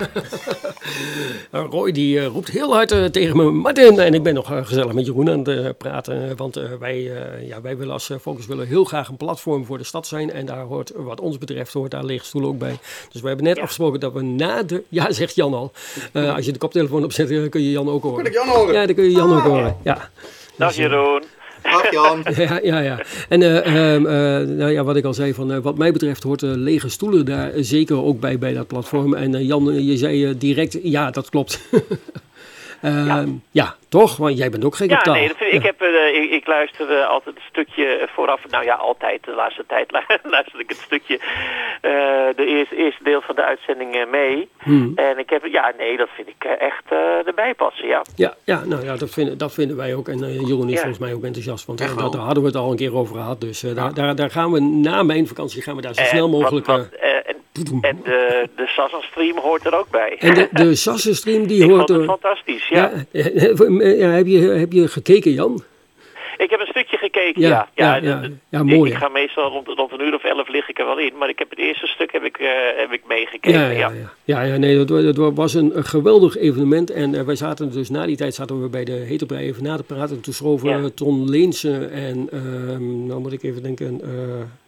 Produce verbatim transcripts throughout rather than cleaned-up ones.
Roy die uh, roept heel hard uh, tegen me, Martin. En ik ben nog uh, gezellig met Jeroen aan het uh, praten. Want uh, wij, uh, ja, wij willen als uh, Focus willen heel graag een platform voor de stad zijn. En daar hoort, wat ons betreft, hoort daar lege stoelen ook bij. Dus we hebben net ja. afgesproken dat we na de... Ja, zegt Jan al. Uh, als je de koptelefoon opzet, uh, kun je Jan ook horen. Kun ik Jan horen? Ja, dan kun je Jan ah. ook horen. Ja. Dag Jeroen. Dag Jan. Ja, ja, ja. En uh, uh, uh, nou ja, wat ik al zei, van, uh, wat mij betreft hoort uh, lege stoelen daar zeker ook bij, bij dat platform. En uh, Jan, uh, je zei uh, direct, ja, dat klopt. uh, ja. ja, toch? Want jij bent ook gek ja, op taal. Nee, dat vind, ja, nee, ik, heb, uh, ik, ik luister uh, altijd een stukje vooraf. Nou ja, altijd, de laatste tijd luister ik het stukje, uh, de eerste, eerste deel van de uitzending uh, mee. Hmm. En ik heb, ja, nee, dat vind ik uh, echt uh, erbij passen, ja. Ja, ja, nou ja, dat vinden, dat vinden wij ook. En uh, Jeroen is ja. volgens mij ook enthousiast, want uh, daar hadden we het al een keer over gehad. Dus uh, ja. daar, daar, daar gaan we na mijn vakantie, gaan we daar zo en, snel mogelijk... Wat, wat, uh, en en de, de Sassenstream hoort er ook bij. En de, de Sassenstream die ik hoort er... er... fantastisch, ja. ja, ja heb, je, heb je gekeken, Jan? Ik heb een stukje gekeken, ja. Ja, ja, ja, ja, de, ja mooi. Ik, ik ga meestal rond, rond een uur of elf lig ik er wel in. Maar ik heb het eerste stuk heb ik, uh, heb ik meegekeken, ja. Ja, ja. ja, ja nee, dat, dat was een, een geweldig evenement. En uh, wij zaten dus na die tijd zaten we bij de Heterbrei even na te praten. En toen schroven ja. Ton Leense en, uh, nou moet ik even denken... Uh,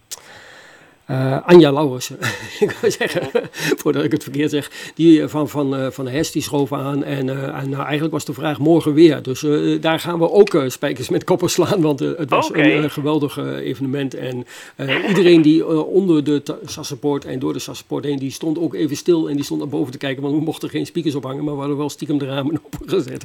Uh, Anja Lauwersen, ik wil zeggen, voordat ik het verkeerd zeg, die van, van, uh, van de H E S, die schoof aan. En, uh, en nou, eigenlijk was de vraag morgen weer. Dus uh, daar gaan we ook uh, spijkers met koppen slaan, want uh, het was okay. een uh, geweldig uh, evenement. En uh, iedereen die uh, onder de Sassenpoort en door de Sassenpoort heen, die stond ook even stil en die stond naar boven te kijken, want we mochten geen speakers ophangen, maar we hadden wel stiekem de ramen opgezet.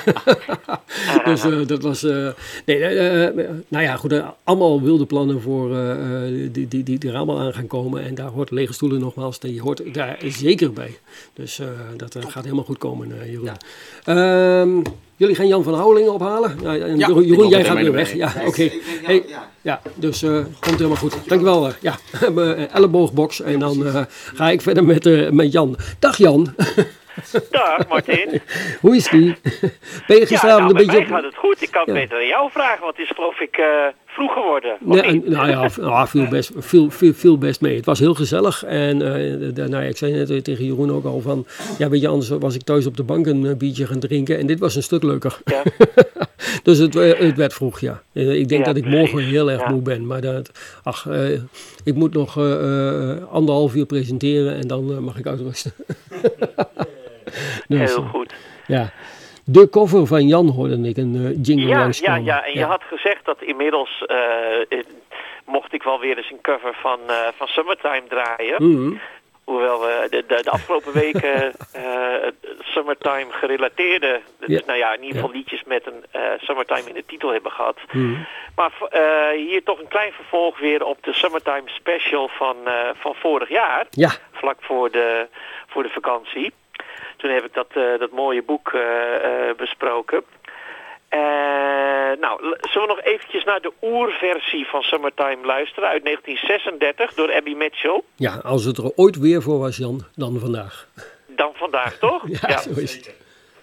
Dus uh, dat was, uh, nee, uh, uh, nou ja, goed, uh, allemaal wilde plannen voor uh, die, die, die, die ramen aan gaan komen. En daar hoort lege stoelen nogmaals, die hoort daar zeker bij. Dus uh, dat uh, gaat helemaal goed komen, uh, Jeroen. Ja. Um, jullie gaan Jan van Houwelingen ophalen. Uh, en ja, Jeroen, Jeroen jij gaat weer weg. Ja, oké. Okay. Hey, ja, dus uh, komt helemaal goed. Dankjewel. Uh, ja, uh, elleboogbox. En dan uh, ga ik verder met, uh, met Jan. Dag Jan. Dag Martin. Hoe is die? Ben je gisteravond ja, nou, een beetje... bij mij gaat het goed. Ik kan het ja. beter aan jou vragen, want het is geloof ik uh, vroeg geworden. Nee, nou ja, nou, viel, best, viel, viel, viel best mee. Het was heel gezellig. En uh, de, nou ja, ik zei net tegen Jeroen ook al van... Ja, weet je, anders was ik thuis op de bank een uh, biertje gaan drinken. En dit was een stuk leuker. Ja. Dus het, uh, het werd vroeg, ja. Uh, ik denk ja, dat ik precies. morgen heel erg ja. moe ben. Maar dat, ach, uh, ik moet nog uh, uh, anderhalf uur presenteren en dan uh, mag ik uitrusten. Dus, heel goed. Ja. De cover van Jan hoorde ik een uh, jingle ja, langskomen. Ja, ja, en ja. je had gezegd dat inmiddels uh, mocht ik wel weer eens een cover van, uh, van Summertime draaien. Mm-hmm. Hoewel we de, de, de afgelopen weken uh, Summertime gerelateerde, dus, ja. nou ja, in ieder geval ja. liedjes met een uh, Summertime in de titel hebben gehad. Mm-hmm. Maar uh, hier toch een klein vervolg weer op de Summertime Special van, uh, van vorig jaar. Ja. Vlak voor de, voor de vakantie. Toen heb ik dat, uh, dat mooie boek uh, uh, besproken. Uh, nou, zullen we nog eventjes naar de oerversie van Summertime luisteren uit negentien zesendertig door Abby Mitchell? Ja, als het er ooit weer voor was, Jan, dan vandaag. Dan vandaag, toch? ja, ja, zo is het.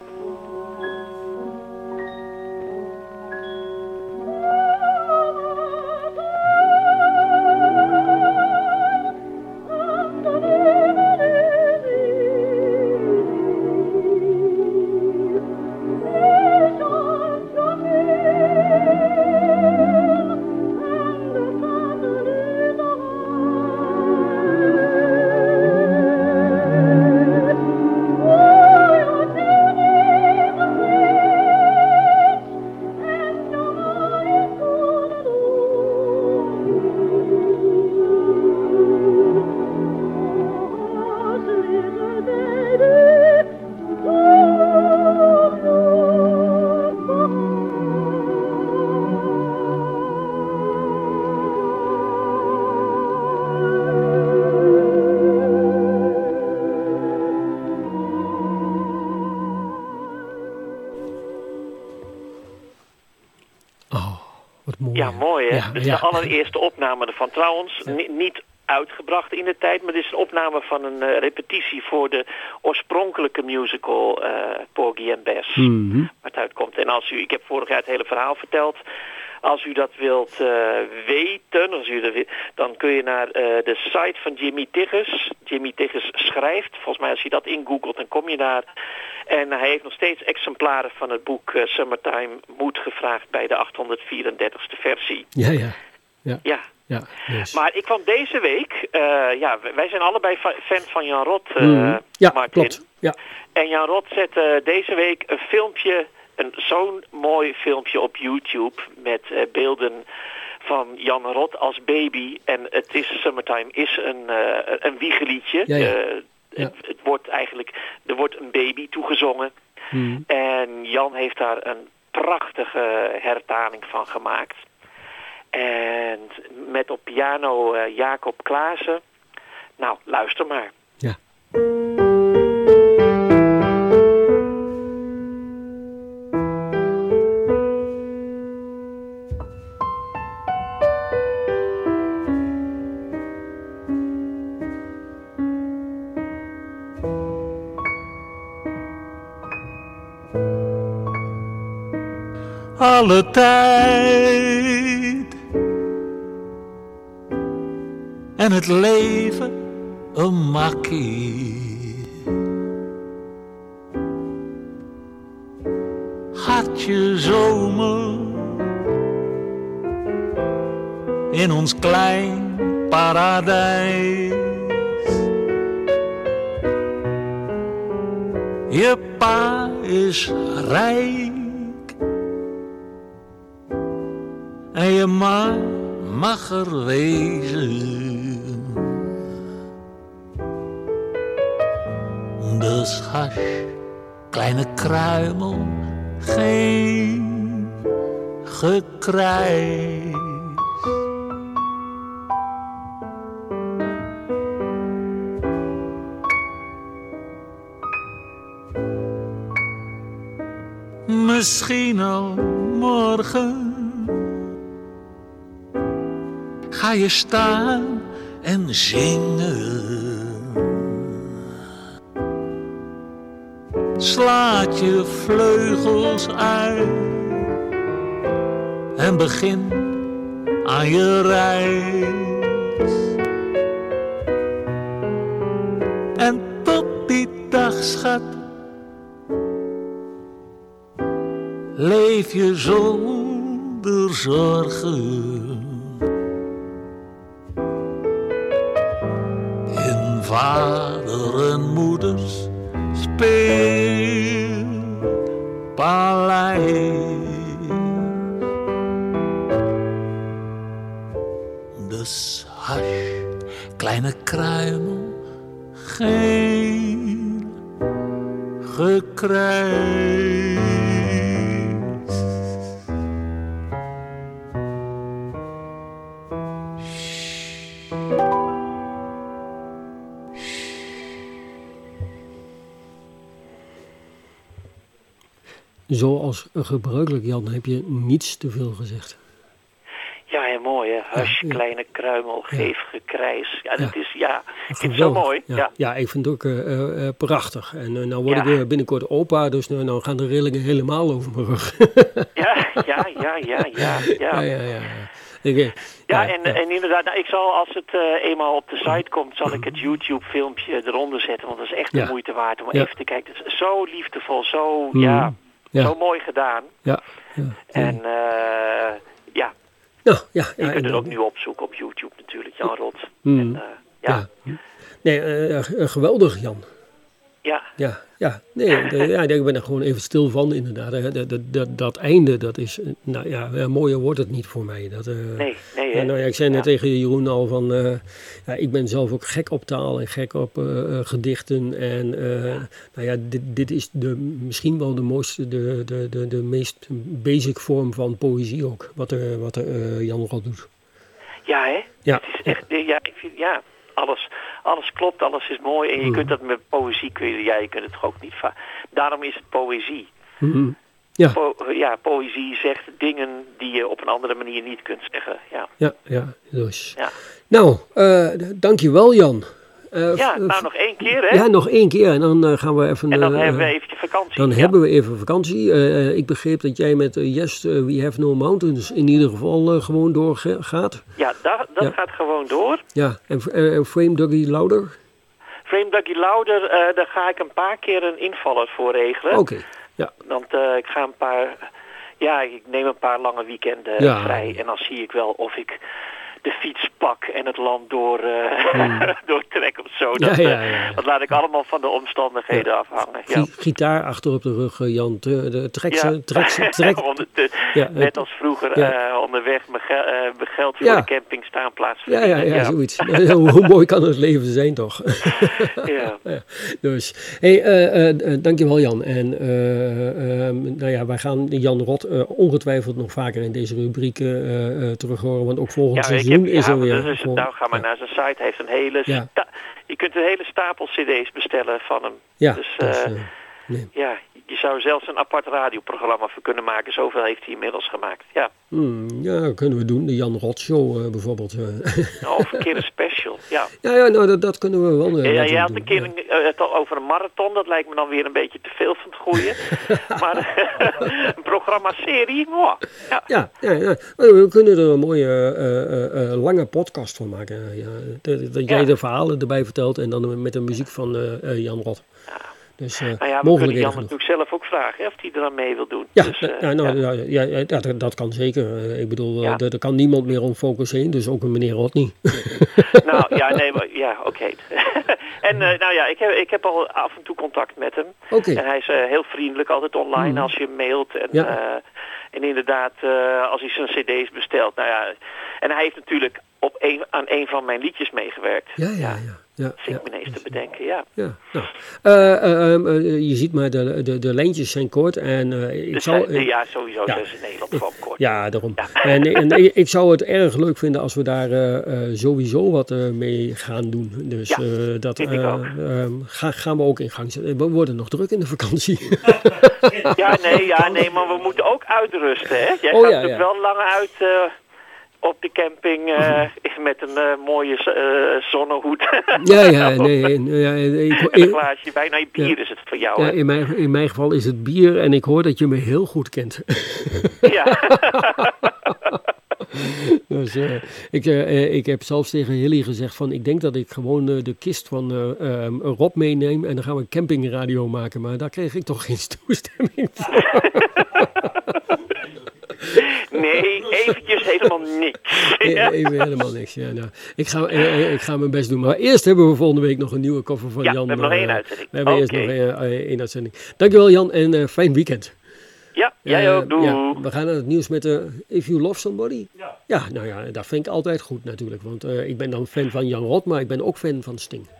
Ja, mooi hè. Ja, dit is ja. de allereerste opname ervan. Trouwens, ja. n- niet uitgebracht in de tijd, maar dit is een opname van een uh, repetitie voor de oorspronkelijke musical uh, Porgy and Bess. Mm-hmm. Waar het uitkomt. En als u, ik heb vorig jaar het hele verhaal verteld. als u dat wilt uh, weten, als u dat wilt, dan kun je naar uh, de site van Jimmy Tiggers. Jimmy Tiggers schrijft. Volgens mij als je dat ingoogelt, dan kom je daar. En hij heeft nog steeds exemplaren van het boek uh, Summertime Moed gevraagd bij de achthonderdvierendertigste versie. Ja, ja. Ja. ja. ja yes. Maar ik kwam deze week, uh, ja, wij zijn allebei fan van Jan Rot, uh, mm. ja, Martin. Klopt. Ja. En Jan Rot zette deze week een filmpje, een, zo'n mooi filmpje op YouTube met uh, beelden van Jan Rot als baby. En het is Summertime is een, uh, een wiegeliedje. Ja, ja. Uh, ja. het, het wordt eigenlijk, er wordt een baby toegezongen. Mm. En Jan heeft daar een prachtige hertaling van gemaakt. En met op piano uh, Jacob Klaassen. Nou, luister maar. Ja. Alle tijd en het leven een makkie. Hartje zomer in ons klein paradijs. Je pa is rijk en je ma mag er wezen. Dus hash, kleine kruimel, geen gekrijs. Misschien al morgen ga je staan en zingen. Slaat je vleugels uit en begin aan je reis. En tot die dag, schat, leef je zonder zorgen. In vader en moeders speelpaleis. Dus hash, kleine kruimel, geen gekrijs. Zoals gebruikelijk, Jan, heb je niets te veel gezegd. Ja, heel mooi, hè. Hush, ja, ja. Kleine kruimel, geef ja. gekrijs. Ja, dat ja. is, ja, ik vind het zo mooi. Ja, ja. ja ik vind het ook uh, uh, prachtig. En uh, nou word ja. ik weer binnenkort opa, dus nou, nou gaan de rillingen helemaal over mijn rug. ja, ja, ja, ja, ja, ja. ja, ja, ja. Ik, uh, ja, ja, en, ja, en inderdaad, nou, ik zal als het uh, eenmaal op de site komt, zal ik het YouTube-filmpje eronder zetten, want dat is echt de ja. moeite waard om ja. even te kijken. Het is zo liefdevol, zo, mm. ja, ja, zo mooi gedaan. Ja. ja. En uh, ja. Ja, ja, je ja, kunt het ook nu opzoeken op YouTube natuurlijk, Jan Rot. Mm. En, uh, ja. ja. Nee, uh, geweldig, Jan. Ja. Ja, ja. Nee, de, ja, ik ben er gewoon even stil van, inderdaad. Dat, dat, dat, dat einde, dat is, nou ja, mooier wordt het niet voor mij. Dat, uh, nee, nee. Ja, nou ja, ik zei net ja. tegen Jeroen al van, uh, ja, ik ben zelf ook gek op taal en gek op uh, uh, gedichten. En uh, ja. nou ja, dit, dit is de, misschien wel de mooiste, de, de, de, de meest basic vorm van poëzie ook, wat, er, wat er, uh, Jan Rot doet. Ja, hè? Ja. Het is echt, ja, ik vind, ja. Alles, alles klopt, alles is mooi. En je mm. kunt dat met poëzie, kun je, ja, je kunt het toch ook niet... Va- Daarom is het poëzie. Mm-hmm. Ja. Po- ja, poëzie zegt dingen die je op een andere manier niet kunt zeggen. Ja, ja, ja. Dus. Ja. Nou, uh, dankjewel Jan. Uh, ja, nou nog één keer, hè? Ja, nog één keer. En dan uh, gaan we even... En dan uh, hebben we eventjes vakantie. Dan ja. hebben we even vakantie. Uh, ik begreep dat jij met uh, Yes, uh, We Have No Mountains in ieder geval uh, gewoon doorgaat. Ja, dat, dat ja. gaat gewoon door. Ja, en uh, Frame Dougie Louder? Frame Dougie Louder, uh, daar ga ik een paar keer een invaller voor regelen. Oké, okay. ja. Want uh, ik ga een paar... Ja, ik neem een paar lange weekenden ja. vrij. En dan zie ik wel of ik de fiets pak en het land door, uh, hmm. doortrek of zo. Dat, ja, ja, ja. dat laat ik allemaal van de omstandigheden ja. afhangen. Ja. Gitaar achter op de rug, Jan. De, trek ze, ja. trek ze, trek. de, ja, net als vroeger ja. uh, onderweg mijn ge, uh, geld voor ja. de camping staanplaats verdienen. Ja, ja, ja, ja. zoiets. hoe, hoe mooi kan het leven zijn, toch? ja. ja. Dus, hey, uh, uh, dankjewel Jan. En uh, uh, nou ja, wij gaan Jan Rot uh, ongetwijfeld nog vaker in deze rubriek uh, uh, terug horen, want ook volgend ja, seizoen heb, is ja, er weer. Dus het, nou, ga maar ja. naar zijn site. Hij heeft een hele ja. sta- je kunt een hele stapel cd's bestellen van hem. Ja, dus dus, uh, uh, nee. ja, je zou zelfs een apart radioprogramma voor kunnen maken. Zoveel heeft hij inmiddels gemaakt. Ja, hmm, ja dat kunnen we doen. De Jan Rot Show uh, bijvoorbeeld. Uh. Of een keer een special, ja. Ja, ja nou, dat, dat kunnen we wel. Uh, ja, je had doen. een keer een, uh, het al over een marathon. Dat lijkt me dan weer een beetje te veel van het goede. maar een programma-serie, wow. ja. Ja, ja, ja, we kunnen er een mooie uh, uh, uh, lange podcast van maken. Ja, dat, dat jij ja. de verhalen erbij vertelt en dan met de muziek van uh, uh, Jan Rot. Ja. Dus, uh, nou ja, we kunnen Jan natuurlijk zelf ook vragen hè, of hij er aan mee wil doen. Ja, dus, uh, ja, nou, ja. Ja, ja, ja, dat, dat kan zeker. Uh, ik bedoel, ja. uh, er kan niemand meer om Focus heen, dus ook een meneer Rot niet. nou, ja, nee, maar, ja, oké. Okay. en uh, nou ja, ik heb, ik heb al af en toe contact met hem. Okay. En hij is uh, heel vriendelijk, altijd online mm. als je hem mailt. En, ja. uh, en inderdaad, uh, als hij zijn cd's bestelt. Nou ja, en hij heeft natuurlijk op een, aan een van mijn liedjes meegewerkt. Ja, ja, ja. ja. Ja, zit me ineens te bedenken, ja. ja nou. uh, uh, uh, je ziet maar, de, de, de lijntjes zijn kort. En, uh, ik dus zou, uh, ja, sowieso ja. zijn ze in Nederland gewoon kort. Ja, daarom. Ja. En, en ik zou het erg leuk vinden als we daar uh, uh, sowieso wat uh, mee gaan doen. Dus ja, uh, dat uh, uh, ga, gaan we ook in gang zetten. We worden nog druk in de vakantie. ja, nee, ja, nee, maar we moeten ook uitrusten, hè. Jij oh, gaat ja, natuurlijk ja. wel lang uit... Uh, op de camping uh, met een uh, mooie uh, zonnehoed. ja, ja, nee. Ja, ik, ik, een glaasje wijn. Nou, bier ja. is het voor jou, ja, hè? In mijn, in mijn geval is het bier en ik hoor dat je me heel goed kent. ja. dus, uh, ik, uh, ik heb zelfs tegen Hilly gezegd van ik denk dat ik gewoon uh, de kist van uh, uh, Rob meeneem en dan gaan we een campingradio maken. Maar daar kreeg ik toch geen toestemming voor. Nee, eventjes helemaal niks. Ja. Even helemaal niks, ja. Nou, ik, ga, ik ga mijn best doen. Maar eerst hebben we volgende week nog een nieuwe koffer van ja, Jan. we hebben nog één uitzending. We hebben okay. eerst nog één, één uitzending. Dankjewel Jan en uh, fijn weekend. Ja, jij uh, ook. Doei. Ja, we gaan naar het nieuws met uh, If You Love Somebody. Ja. Ja, nou ja, dat vind ik altijd goed natuurlijk. Want uh, ik ben dan fan van Jan Rot, maar ik ben ook fan van Sting.